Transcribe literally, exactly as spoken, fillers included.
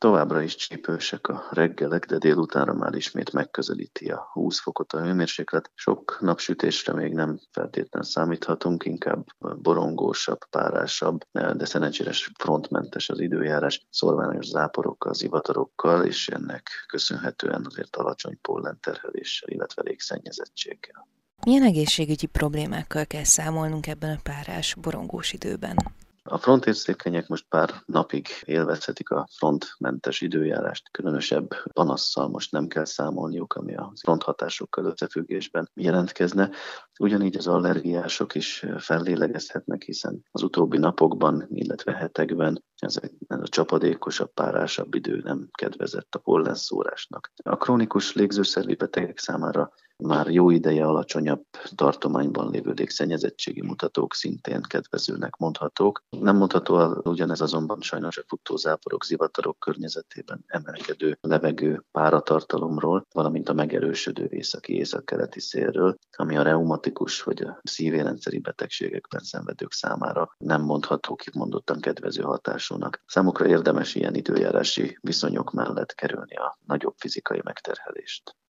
Továbbra is csípősek a reggelek, de délutánra már ismét megközelíti a húsz fokot a hőmérséklet. Sok napsütésre még nem feltétlenül számíthatunk, inkább borongósabb, párásabb, de szerencsére frontmentes az időjárás, szorványos záporokkal, zivatarokkal, és ennek köszönhetően azért alacsony pollenterheléssel, illetve légszennyezettséggel. Milyen egészségügyi problémákkal kell számolnunk ebben a párás, borongós időben? A frontérzékenyek most pár napig élvezhetik a frontmentes időjárást. Különösebb panasszal most nem kell számolniuk, ami a fronthatásokkal összefüggésben jelentkezne. Ugyanígy az allergiások is fellélegezhetnek, hiszen az utóbbi napokban, illetve hetekben ez a csapadékosabb, párásabb idő nem kedvezett a pollenszórásnak. A krónikus légzőszervi betegek számára már jó ideje alacsonyabb tartományban lévő légszennyezettségi mutatók szintén kedvezőnek mondhatók. Nem mondható ugyanez azonban sajnos a futózáporok, zivatarok környezetében emelkedő levegő páratartalomról, valamint a megerősödő északi-északkeleti szélről, ami a reumatikus vagy a szívérendszeri betegségekben szenvedők számára nem mondható kimondottan kedvező hatásúnak. Számukra érdemes ilyen időjárási viszonyok mellett kerülni a nagyobb fizikai megterhelést.